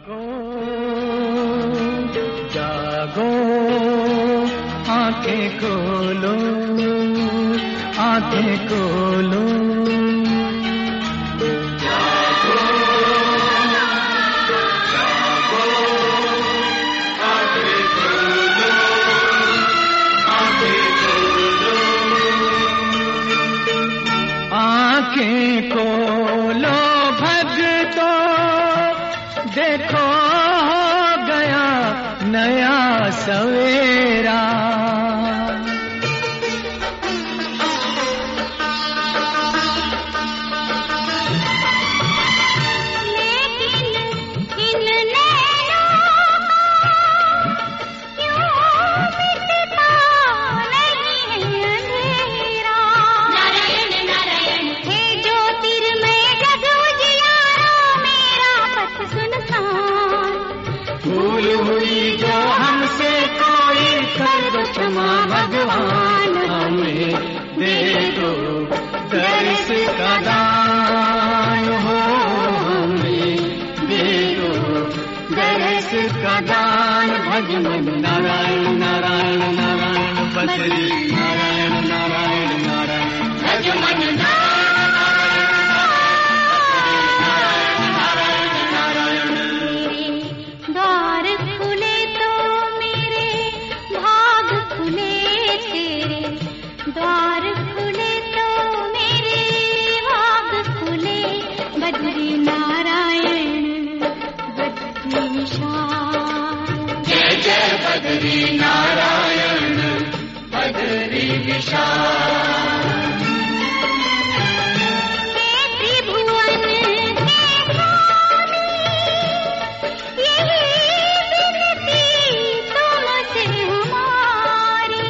जागो जागो आंखें खोलो आंखें खोलो जागो जागो आंखें खोलो आंखें खोलो आंखें खोलो भगतो देखो हो गया नया सवेरा भूल हुई जो हमसे कोई कर दो क्षमा भगवान हमें दे दो दर्श का दान हो हमें दे दो दर्श का दान भजमन नारायण नारायण नारायण बदरी नारायण नारायण नारायण भजमन द्वार खुले तो मेरे भाग खुले बद्री नारायण बद्री विशाल जय जय बद्री नारायण बद्री विशाल त्रिभुवन के स्वामी यही विनती तुमसे हमारी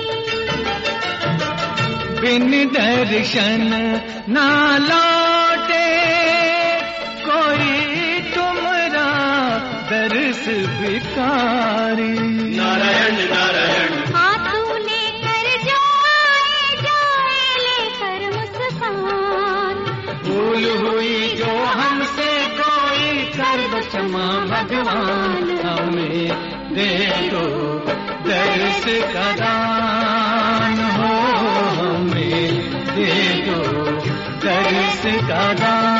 बिन दर्शन ना लौटे कोई तुमरा दर्श भिखारी नारायण नारायण हाथों लेकर जाए लेकर मुस्कान भूल हुई जो हमसे कोई कर दो क्षमा भगवान हमें दे दो दर्श का दान हो हमें दे दो दर्श का दान